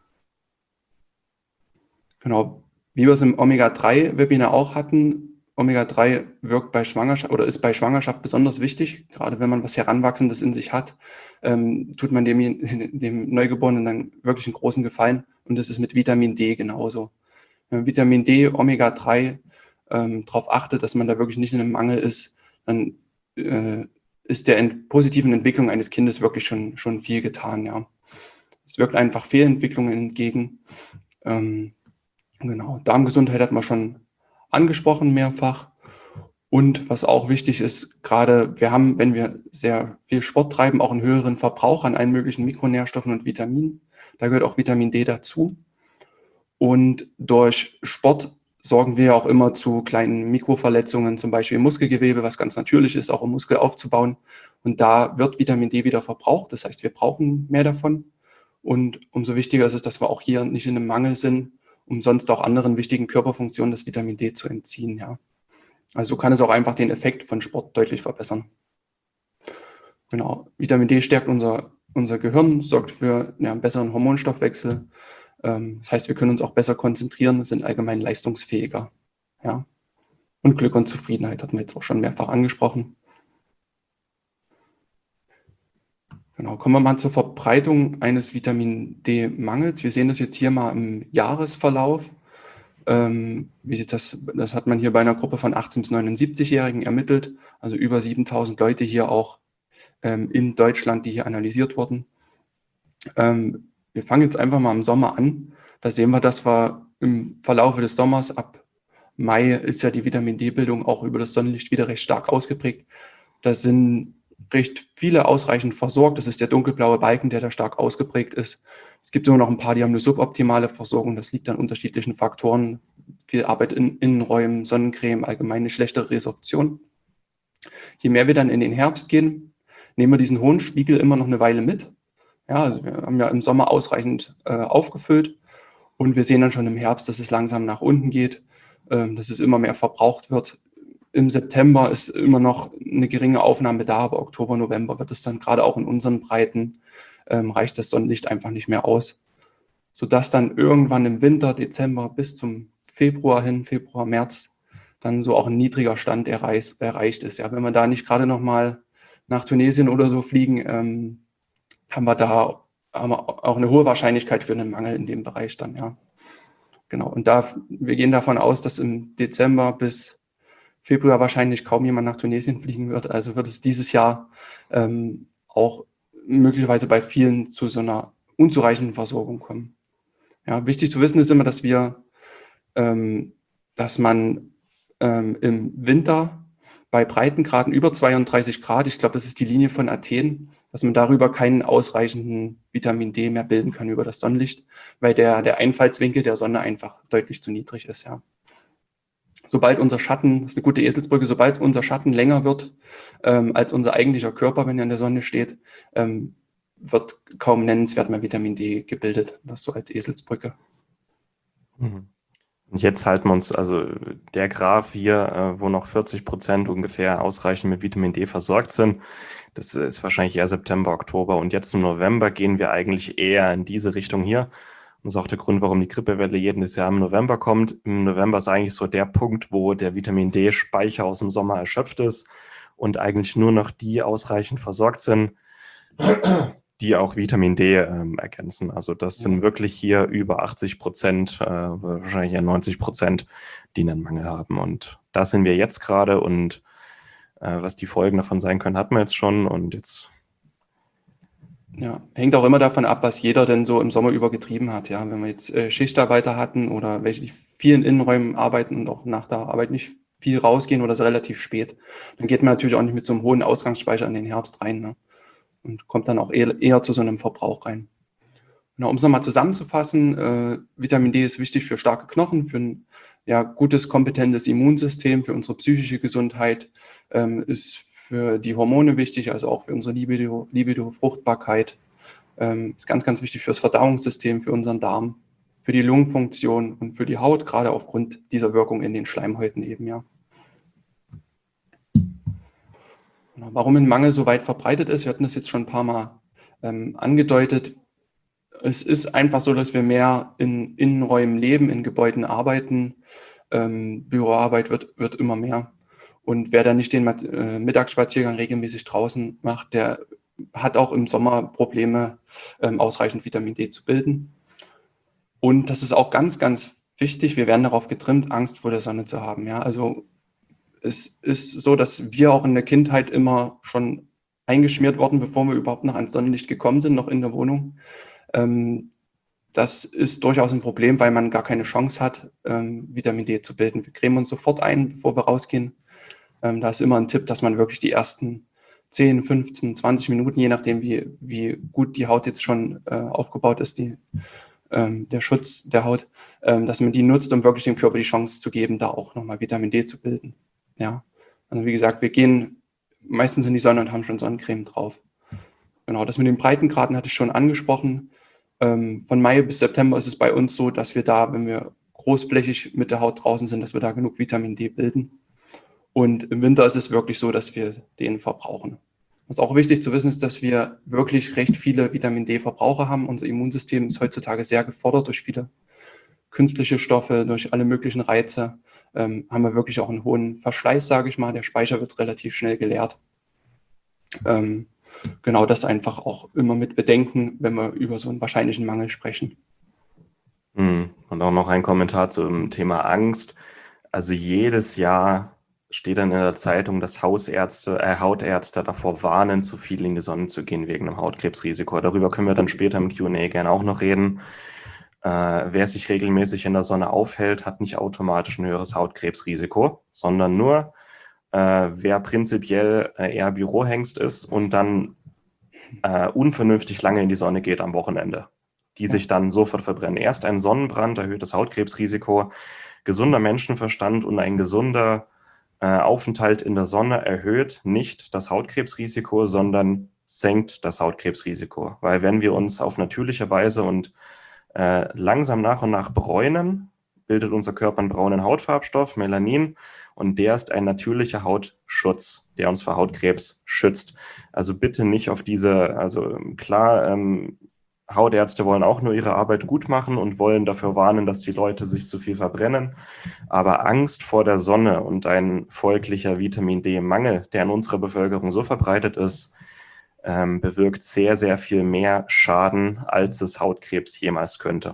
Genau, wie wir es im Omega drei Webinar auch hatten, Omega drei wirkt bei Schwangerschaft oder ist bei Schwangerschaft besonders wichtig, gerade wenn man was Heranwachsendes in sich hat, ähm, tut man dem, dem Neugeborenen dann wirklich einen großen Gefallen. Und das ist mit Vitamin D genauso. Wenn Vitamin D, Omega drei ähm, darauf achtet, dass man da wirklich nicht in einem Mangel ist, dann äh, ist der ent- positiven Entwicklung eines Kindes wirklich schon, schon viel getan. Ja. Es wirkt einfach Fehlentwicklungen entgegen. Ähm, genau. Darmgesundheit hat man schon angesprochen mehrfach. Und was auch wichtig ist, gerade wir haben, wenn wir sehr viel Sport treiben, auch einen höheren Verbrauch an allen möglichen Mikronährstoffen und Vitaminen. Da gehört auch Vitamin D dazu. Und durch Sport sorgen wir auch immer zu kleinen Mikroverletzungen, zum Beispiel im Muskelgewebe, was ganz natürlich ist, auch im Muskel aufzubauen. Und da wird Vitamin D wieder verbraucht. Das heißt, wir brauchen mehr davon. Und umso wichtiger ist es, dass wir auch hier nicht in einem Mangel sind, um sonst auch anderen wichtigen Körperfunktionen das Vitamin D zu entziehen. Ja. Also kann es auch einfach den Effekt von Sport deutlich verbessern. Genau. Vitamin D stärkt unser, unser Gehirn, sorgt für ja, einen besseren Hormonstoffwechsel. Ähm, das heißt, wir können uns auch besser konzentrieren, sind allgemein leistungsfähiger. Ja. Und Glück und Zufriedenheit hatten wir jetzt auch schon mehrfach angesprochen. Genau. Kommen wir mal zur Verbreitung eines Vitamin D-Mangels. Wir sehen das jetzt hier mal im Jahresverlauf. Ähm, wie sieht das, das hat man hier bei einer Gruppe von achtzehn- bis neunundsiebzig-Jährigen ermittelt, also über siebentausend Leute hier auch ähm, in Deutschland, die hier analysiert wurden. Ähm, wir fangen jetzt einfach mal im Sommer an. Da sehen wir, dass wir im Verlaufe des Sommers ab Mai ist ja die Vitamin-D-Bildung auch über das Sonnenlicht wieder recht stark ausgeprägt. Da sind recht viele ausreichend versorgt. Das ist der dunkelblaue Balken, der da stark ausgeprägt ist. Es gibt immer noch ein paar, die haben eine suboptimale Versorgung. Das liegt an unterschiedlichen Faktoren. Viel Arbeit in Innenräumen, Sonnencreme, allgemeine schlechtere Resorption. Je mehr wir dann in den Herbst gehen, nehmen wir diesen hohen Spiegel immer noch eine Weile mit. Ja, also wir haben ja im Sommer ausreichend äh, aufgefüllt und wir sehen dann schon im Herbst, dass es langsam nach unten geht, ähm, dass es immer mehr verbraucht wird. Im September ist immer noch eine geringe Aufnahme da, aber Oktober, November wird es dann gerade auch in unseren Breiten, ähm, reicht das Sonnenlicht einfach nicht mehr aus, sodass dann irgendwann im Winter, Dezember bis zum Februar hin, Februar, März, dann so auch ein niedriger Stand erreich, erreicht ist. Ja, wenn wir da nicht gerade noch mal nach Tunesien oder so fliegen, ähm, haben wir da haben wir auch eine hohe Wahrscheinlichkeit für einen Mangel in dem Bereich dann, ja. Genau. Und da, wir gehen davon aus, dass im Dezember bis Februar wahrscheinlich kaum jemand nach Tunesien fliegen wird. Also wird es dieses Jahr ähm, auch möglicherweise bei vielen zu so einer unzureichenden Versorgung kommen. Ja, wichtig zu wissen ist immer, dass wir, ähm, dass man ähm, im Winter bei Breitengraden über zweiunddreißig Grad, ich glaube, das ist die Linie von Athen, dass man darüber keinen ausreichenden Vitamin D mehr bilden kann über das Sonnenlicht, weil der, der Einfallswinkel der Sonne einfach deutlich zu niedrig ist, ja. Sobald unser Schatten, das ist eine gute Eselsbrücke, sobald unser Schatten länger wird ähm, als unser eigentlicher Körper, wenn er in der Sonne steht, ähm, wird kaum nennenswert mehr Vitamin D gebildet. Das so als Eselsbrücke. Mhm. Und jetzt halten wir uns, also der Graph hier, wo noch vierzig Prozent ungefähr ausreichend mit Vitamin D versorgt sind, das ist wahrscheinlich eher September, Oktober. Und jetzt im November gehen wir eigentlich eher in diese Richtung hier. Und das ist auch der Grund, warum die Grippewelle jedes Jahr im November kommt. Im November ist eigentlich so der Punkt, wo der Vitamin D-Speicher aus dem Sommer erschöpft ist und eigentlich nur noch die ausreichend versorgt sind, die auch Vitamin D ähm, ergänzen. Also das sind wirklich hier über achtzig Prozent, äh, wahrscheinlich ja neunzig Prozent, die einen Mangel haben. Und da sind wir jetzt gerade und äh, was die Folgen davon sein können, hatten wir jetzt schon und jetzt... Ja, hängt auch immer davon ab, was jeder denn so im Sommer über getrieben hat. Ja, wenn wir jetzt äh, Schichtarbeiter hatten oder welche, die vielen Innenräumen arbeiten und auch nach der Arbeit nicht viel rausgehen oder so relativ spät, dann geht man natürlich auch nicht mit so einem hohen Ausgangsspeicher in den Herbst rein, ne? Und kommt dann auch eher, eher zu so einem Verbrauch rein. Genau, um es nochmal zusammenzufassen, äh, Vitamin D ist wichtig für starke Knochen, für ein ja, gutes, kompetentes Immunsystem, für unsere psychische Gesundheit, ähm, ist für die Hormone wichtig, also auch für unsere Libido, Libido Fruchtbarkeit, ähm, ist ganz, ganz wichtig fürs Verdauungssystem, für unseren Darm, für die Lungenfunktion und für die Haut, gerade aufgrund dieser Wirkung in den Schleimhäuten eben, ja. Genau, warum ein Mangel so weit verbreitet ist, wir hatten das jetzt schon ein paar Mal ähm, angedeutet. Es ist einfach so, dass wir mehr in Innenräumen leben, in Gebäuden arbeiten. Ähm, Büroarbeit wird, wird immer mehr. Und wer da nicht den äh, Mittagsspaziergang regelmäßig draußen macht, der hat auch im Sommer Probleme, ähm, ausreichend Vitamin D zu bilden. Und das ist auch ganz, ganz wichtig. Wir werden darauf getrimmt, Angst vor der Sonne zu haben. Ja, also es ist so, dass wir auch in der Kindheit immer schon eingeschmiert wurden, bevor wir überhaupt noch ans Sonnenlicht gekommen sind, noch in der Wohnung. Ähm, das ist durchaus ein Problem, weil man gar keine Chance hat, ähm, Vitamin D zu bilden. Wir cremen uns sofort ein, bevor wir rausgehen. Ähm, da ist immer ein Tipp, dass man wirklich die ersten zehn, fünfzehn, zwanzig Minuten, je nachdem, wie, wie gut die Haut jetzt schon äh, aufgebaut ist, die, ähm, der Schutz der Haut, ähm, dass man die nutzt, um wirklich dem Körper die Chance zu geben, da auch nochmal Vitamin D zu bilden. Ja, also wie gesagt, wir gehen meistens in die Sonne und haben schon Sonnencreme drauf. Genau, das mit den Breitengraden hatte ich schon angesprochen. Ähm, von Mai bis September ist es bei uns so, dass wir da, wenn wir großflächig mit der Haut draußen sind, dass wir da genug Vitamin D bilden. Und im Winter ist es wirklich so, dass wir den verbrauchen. Was auch wichtig zu wissen ist, dass wir wirklich recht viele Vitamin D-Verbraucher haben. Unser Immunsystem ist heutzutage sehr gefordert durch viele künstliche Stoffe, durch alle möglichen Reize. Ähm, haben wir wirklich auch einen hohen Verschleiß, sage ich mal. Der Speicher wird relativ schnell geleert. Ähm, genau das einfach auch immer mit bedenken, wenn wir über so einen wahrscheinlichen Mangel sprechen. Und Und auch noch ein Kommentar zum Thema Angst. Also jedes Jahr steht dann in der Zeitung, dass Hausärzte, äh, Hautärzte davor warnen, zu viel in die Sonne zu gehen wegen einem Hautkrebsrisiko. Darüber können wir dann später im Q und A gerne auch noch reden. Äh, wer sich regelmäßig in der Sonne aufhält, hat nicht automatisch ein höheres Hautkrebsrisiko, sondern nur, äh, wer prinzipiell äh, eher Bürohengst ist und dann äh, unvernünftig lange in die Sonne geht am Wochenende, die sich dann sofort verbrennen. Erst ein Sonnenbrand erhöht das Hautkrebsrisiko, gesunder Menschenverstand und ein gesunder äh, Aufenthalt in der Sonne erhöht nicht das Hautkrebsrisiko, sondern senkt das Hautkrebsrisiko. Weil wenn wir uns auf natürliche Weise und äh, langsam nach und nach bräunen, bildet unser Körper einen braunen Hautfarbstoff, Melanin, und der ist ein natürlicher Hautschutz, der uns vor Hautkrebs schützt. Also bitte nicht auf diese, also klar, ähm, Hautärzte wollen auch nur ihre Arbeit gut machen und wollen dafür warnen, dass die Leute sich zu viel verbrennen. Aber Angst vor der Sonne und ein folglicher Vitamin-D-Mangel, der in unserer Bevölkerung so verbreitet ist, ähm, bewirkt sehr, sehr viel mehr Schaden, als es Hautkrebs jemals könnte.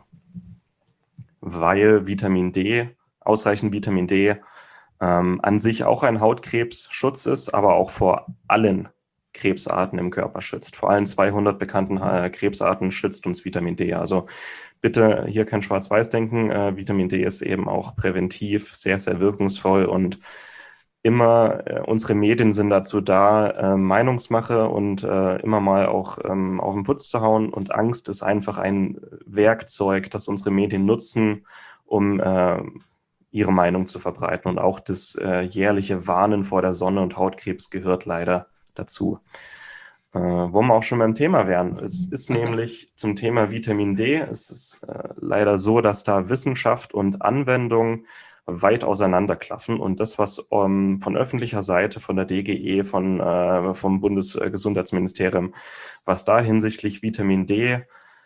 Weil Vitamin D, ausreichend Vitamin D, ähm, an sich auch ein Hautkrebsschutz ist, aber auch vor allen Krebsarten im Körper schützt. Vor allen zweihundert bekannten äh, Krebsarten schützt uns Vitamin D. Also bitte hier kein Schwarz-Weiß-Denken. Äh, Vitamin D ist eben auch präventiv sehr, sehr wirkungsvoll und immer, äh, unsere Medien sind dazu da, äh, Meinungsmache und äh, immer mal auch ähm, auf den Putz zu hauen. Und Angst ist einfach ein Werkzeug, das unsere Medien nutzen, um äh, ihre Meinung zu verbreiten. Und auch das äh, jährliche Warnen vor der Sonne und Hautkrebs gehört leider dazu. Äh, wo wir auch schon beim Thema wären. Es ist nämlich zum Thema Vitamin D, es ist äh, leider so, dass da Wissenschaft und Anwendung weit auseinanderklaffen. Und das, was ähm, von öffentlicher Seite, von der D G E, von, äh, vom Bundesgesundheitsministerium, was da hinsichtlich Vitamin D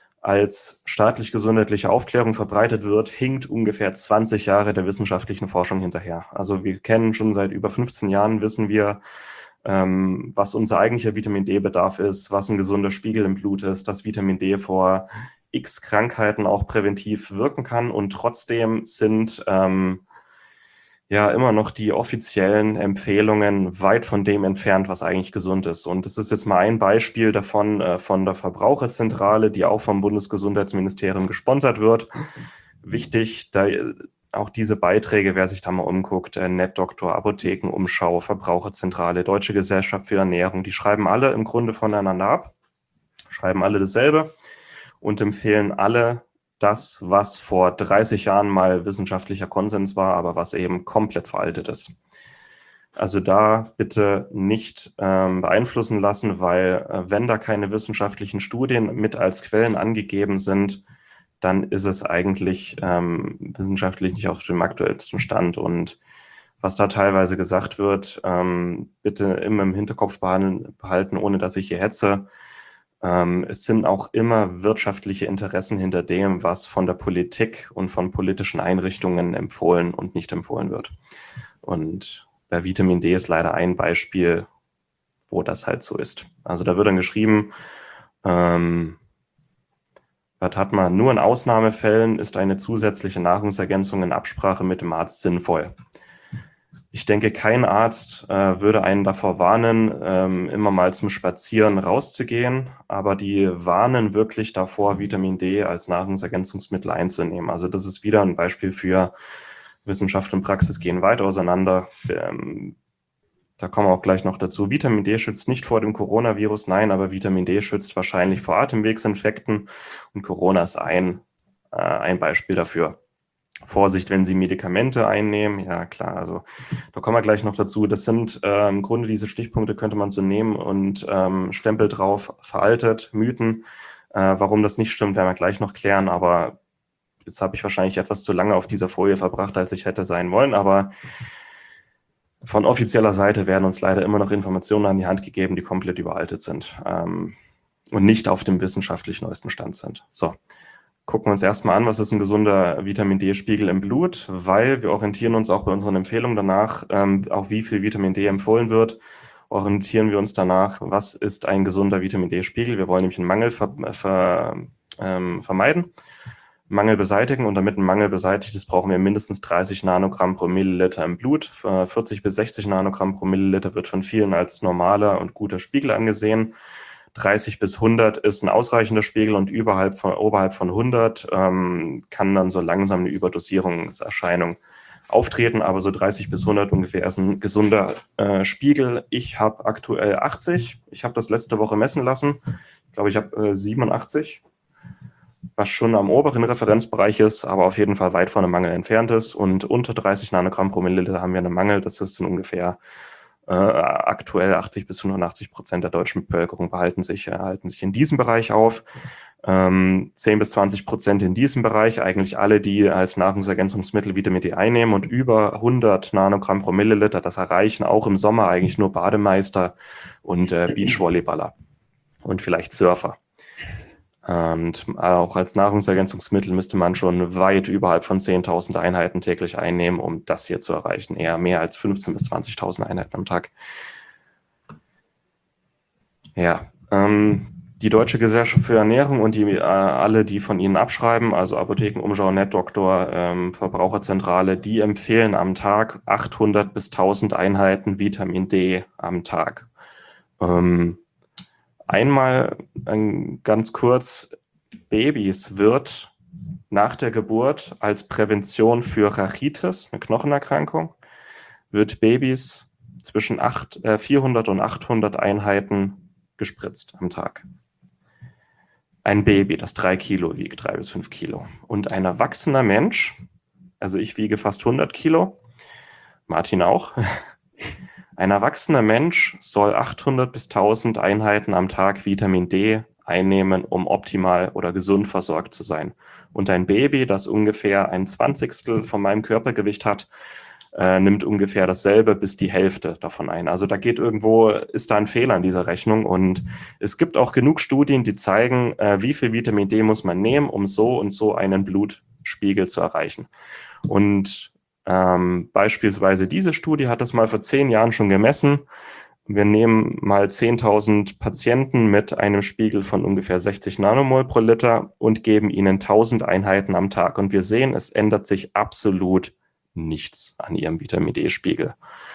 als staatlich-gesundheitliche Aufklärung verbreitet wird, hinkt ungefähr zwanzig Jahre der wissenschaftlichen Forschung hinterher. Also wir kennen schon seit über fünfzehn Jahren, wissen wir, ähm, was unser eigentlicher Vitamin-D-Bedarf ist, was ein gesunder Spiegel im Blut ist, dass Vitamin D vor x Krankheiten auch präventiv wirken kann, und trotzdem sind ähm, ja immer noch die offiziellen Empfehlungen weit von dem entfernt, was eigentlich gesund ist. Und das ist jetzt mal ein Beispiel davon äh, von der Verbraucherzentrale, die auch vom Bundesgesundheitsministerium gesponsert wird. Wichtig, da auch diese Beiträge, wer sich da mal umguckt, äh, NetDoktor, Apothekenumschau, Verbraucherzentrale, Deutsche Gesellschaft für Ernährung, die schreiben alle im Grunde voneinander ab, schreiben alle dasselbe und empfehlen alle das, was vor dreißig Jahren mal wissenschaftlicher Konsens war, aber was eben komplett veraltet ist. Also da bitte nicht ähm, beeinflussen lassen, weil äh, wenn da keine wissenschaftlichen Studien mit als Quellen angegeben sind, dann ist es eigentlich ähm, wissenschaftlich nicht auf dem aktuellsten Stand. Und was da teilweise gesagt wird, ähm, bitte immer im Hinterkopf behalten, behalten, ohne dass ich hier hetze. Ähm, es sind auch immer wirtschaftliche Interessen hinter dem, was von der Politik und von politischen Einrichtungen empfohlen und nicht empfohlen wird. Und bei Vitamin D ist leider ein Beispiel, wo das halt so ist. Also da wird dann geschrieben, ähm, was hat man? Nur in Ausnahmefällen ist eine zusätzliche Nahrungsergänzung in Absprache mit dem Arzt sinnvoll. Ich denke, kein Arzt äh, würde einen davor warnen, ähm, immer mal zum Spazieren rauszugehen, aber die warnen wirklich davor, Vitamin D als Nahrungsergänzungsmittel einzunehmen. Also das ist wieder ein Beispiel für Wissenschaft und Praxis gehen weit auseinander. Ähm, da kommen wir auch gleich noch dazu. Vitamin D schützt nicht vor dem Coronavirus, nein, aber Vitamin D schützt wahrscheinlich vor Atemwegsinfekten, und Corona ist ein, äh, ein Beispiel dafür. Vorsicht, wenn Sie Medikamente einnehmen, ja klar, also da kommen wir gleich noch dazu. Das sind äh, im Grunde diese Stichpunkte, könnte man so nehmen und ähm, Stempel drauf, veraltet, Mythen. Äh, warum das nicht stimmt, werden wir gleich noch klären, aber jetzt habe ich wahrscheinlich etwas zu lange auf dieser Folie verbracht, als ich hätte sein wollen, aber von offizieller Seite werden uns leider immer noch Informationen an die Hand gegeben, die komplett überaltet sind ähm, und nicht auf dem wissenschaftlich neuesten Stand sind. So. Gucken wir uns erstmal an, was ist ein gesunder Vitamin-D-Spiegel im Blut, weil wir orientieren uns auch bei unseren Empfehlungen danach, ähm, auf wie viel Vitamin D empfohlen wird, orientieren wir uns danach, was ist ein gesunder Vitamin-D-Spiegel. Wir wollen nämlich einen Mangel ver, ver, ähm, vermeiden. Mangel beseitigen und damit ein Mangel beseitigt ist, brauchen wir mindestens dreißig Nanogramm pro Milliliter im Blut. vierzig bis sechzig Nanogramm pro Milliliter wird von vielen als normaler und guter Spiegel angesehen. dreißig bis hundert ist ein ausreichender Spiegel und überhalb von, oberhalb von hundert ähm, kann dann so langsam eine Überdosierungserscheinung auftreten, aber so dreißig bis hundert ungefähr ist ein gesunder äh, Spiegel. Ich habe aktuell achtzig. Ich habe das letzte Woche messen lassen. Ich glaube, ich habe äh, siebenundachtzig, was schon am oberen Referenzbereich ist, aber auf jeden Fall weit von einem Mangel entfernt ist. Und unter dreißig Nanogramm pro Milliliter haben wir einen Mangel. Das ist in ungefähr äh, aktuell achtzig bis fünfundachtzig Prozent der deutschen Bevölkerung behalten sich, äh, halten sich in diesem Bereich auf. Ähm, zehn bis zwanzig Prozent in diesem Bereich, eigentlich alle, die als Nahrungsergänzungsmittel Vitamin D einnehmen und über hundert Nanogramm pro Milliliter, das erreichen auch im Sommer eigentlich nur Bademeister und äh, Beachvolleyballer und vielleicht Surfer. Und auch als Nahrungsergänzungsmittel müsste man schon weit überhalb von zehntausend Einheiten täglich einnehmen, um das hier zu erreichen. Eher mehr als fünfzehntausend bis zwanzigtausend Einheiten am Tag. Ja, ähm, die Deutsche Gesellschaft für Ernährung und die, äh, alle, die von ihnen abschreiben, also Apotheken, Umschau, NetDoktor, ähm, Verbraucherzentrale, die empfehlen am Tag achthundert bis tausend Einheiten Vitamin D am Tag. Ähm, einmal äh, ganz kurz, Babys wird nach der Geburt als Prävention für Rachitis, eine Knochenerkrankung, wird Babys zwischen acht, äh, vierhundert und achthundert Einheiten gespritzt am Tag. Ein Baby, das drei Kilo wiegt, drei bis fünf Kilo. Und ein erwachsener Mensch, also ich wiege fast hundert Kilo, Martin auch. Ein erwachsener Mensch soll achthundert bis tausend Einheiten am Tag Vitamin D einnehmen, um optimal oder gesund versorgt zu sein. Und ein Baby, das ungefähr ein Zwanzigstel von meinem Körpergewicht hat, äh, nimmt ungefähr dasselbe bis die Hälfte davon ein. Also da geht irgendwo, ist da ein Fehler in dieser Rechnung. Und es gibt auch genug Studien, die zeigen, äh, wie viel Vitamin D muss man nehmen, um so und so einen Blutspiegel zu erreichen. Und ähm, beispielsweise diese Studie hat das mal vor zehn Jahren schon gemessen. Wir nehmen mal zehntausend Patienten mit einem Spiegel von ungefähr sechzig Nanomol pro Liter und geben ihnen tausend Einheiten am Tag. Und wir sehen, es ändert sich absolut nichts an ihrem Vitamin D-Spiegel.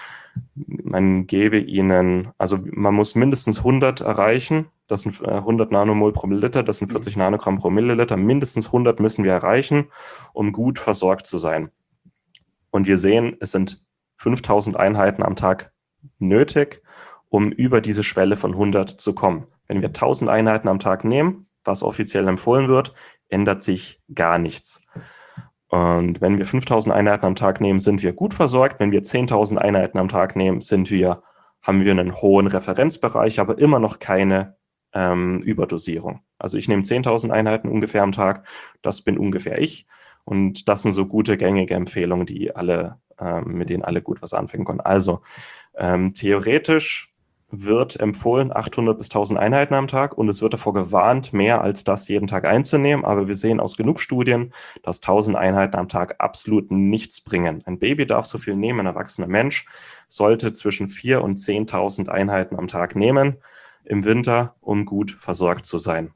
Man gebe ihnen, also man muss mindestens hundert erreichen, das sind hundert Nanomol pro Milliliter, das sind vierzig Nanogramm pro Milliliter, mindestens hundert müssen wir erreichen, um gut versorgt zu sein. Und wir sehen, es sind fünftausend Einheiten am Tag nötig, um über diese Schwelle von hundert zu kommen. Wenn wir tausend Einheiten am Tag nehmen, was offiziell empfohlen wird, ändert sich gar nichts. Und wenn wir fünftausend Einheiten am Tag nehmen, sind wir gut versorgt. Wenn wir zehntausend Einheiten am Tag nehmen, sind wir, haben wir einen hohen Referenzbereich, aber immer noch keine ähm, Überdosierung. Also ich nehme zehntausend Einheiten ungefähr am Tag, das bin ungefähr ich. Und das sind so gute, gängige Empfehlungen, die alle, ähm, mit denen alle gut was anfangen können. Also ähm, theoretisch wird empfohlen achthundert bis tausend Einheiten am Tag und es wird davor gewarnt, mehr als das jeden Tag einzunehmen. Aber wir sehen aus genug Studien, dass tausend Einheiten am Tag absolut nichts bringen. Ein Baby darf so viel nehmen, ein erwachsener Mensch sollte zwischen viertausend und zehntausend Einheiten am Tag nehmen im Winter, um gut versorgt zu sein.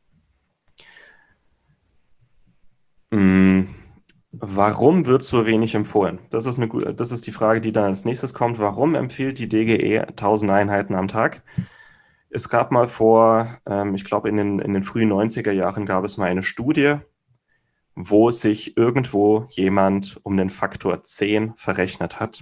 Hm. Warum wird so wenig empfohlen? Das ist, eine, das ist die Frage, die dann als nächstes kommt. Warum empfiehlt die D G E tausend Einheiten am Tag? Es gab mal vor, ähm, ich glaube in den, in den frühen neunziger Jahren gab es mal eine Studie, wo sich irgendwo jemand um den Faktor zehn verrechnet hat.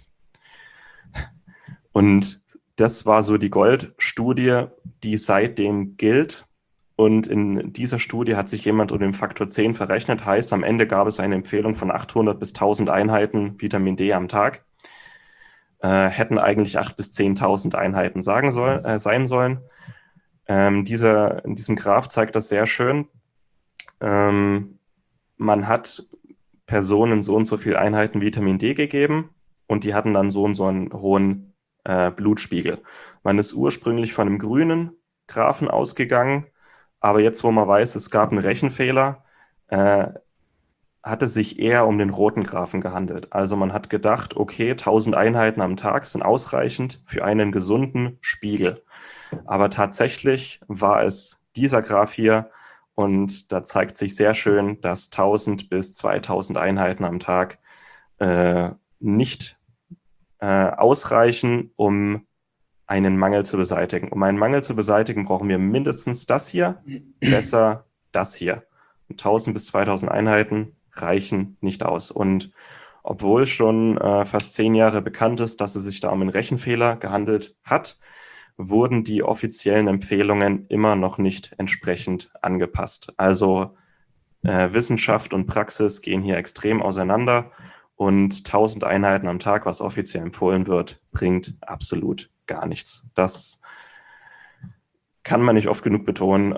Und das war so die Goldstudie, die seitdem gilt. Und in dieser Studie hat sich jemand um den Faktor zehn verrechnet. Heißt, am Ende gab es eine Empfehlung von achthundert bis tausend Einheiten Vitamin D am Tag. Äh, hätten eigentlich achttausend bis zehntausend Einheiten sagen soll, äh, sein sollen. Ähm, dieser, in diesem Graph zeigt das sehr schön. Ähm, man hat Personen so und so viele Einheiten Vitamin D gegeben und die hatten dann so und so einen hohen äh, Blutspiegel. Man ist ursprünglich von einem grünen Graphen ausgegangen. Aber jetzt, wo man weiß, es gab einen Rechenfehler, äh, hat es sich eher um den roten Graphen gehandelt. Also man hat gedacht, okay, tausend Einheiten am Tag sind ausreichend für einen gesunden Spiegel. Aber tatsächlich war es dieser Graph hier Und da zeigt sich sehr schön, dass tausend bis zweitausend Einheiten am Tag äh, nicht äh, ausreichen, um einen Mangel zu beseitigen. Um einen Mangel zu beseitigen, brauchen wir mindestens das hier, besser das hier. Und tausend bis zweitausend Einheiten reichen nicht aus. Und obwohl schon äh, fast zehn Jahre bekannt ist, dass es sich da um einen Rechenfehler gehandelt hat, wurden die offiziellen Empfehlungen immer noch nicht entsprechend angepasst. Also äh, Wissenschaft und Praxis gehen hier extrem auseinander und tausend Einheiten am Tag, was offiziell empfohlen wird, bringt absolut gar nichts. Das kann man nicht oft genug betonen.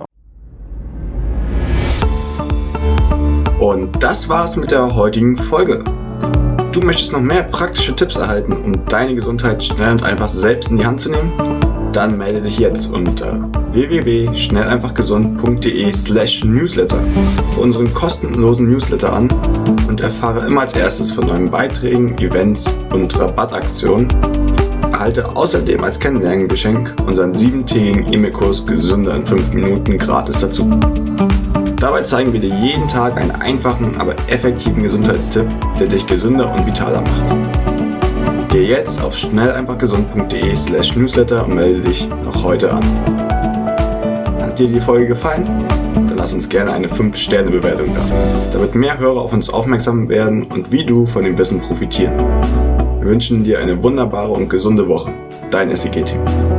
Und das war's mit der heutigen Folge. Du möchtest noch mehr praktische Tipps erhalten, um deine Gesundheit schnell und einfach selbst in die Hand zu nehmen? Dann melde dich jetzt unter w w w punkt schnell einfach gesund punkt d e slash newsletter für unseren kostenlosen Newsletter an und erfahre immer als erstes von neuen Beiträgen, Events und Rabattaktionen. Erhalte außerdem als Kennenlerngeschenk unseren siebentägigen E-Mail-Kurs Gesünder in fünf Minuten gratis dazu. Dabei zeigen wir dir jeden Tag einen einfachen, aber effektiven Gesundheitstipp, der dich gesünder und vitaler macht. Geh jetzt auf schnell einfach gesund punkt d e slash newsletter und melde dich noch heute an. Hat dir die Folge gefallen? Dann lass uns gerne eine fünf Sterne Bewertung da, damit mehr Hörer auf uns aufmerksam werden und wie du von dem Wissen profitieren. Wir wünschen dir eine wunderbare und gesunde Woche. Dein S E G-Team.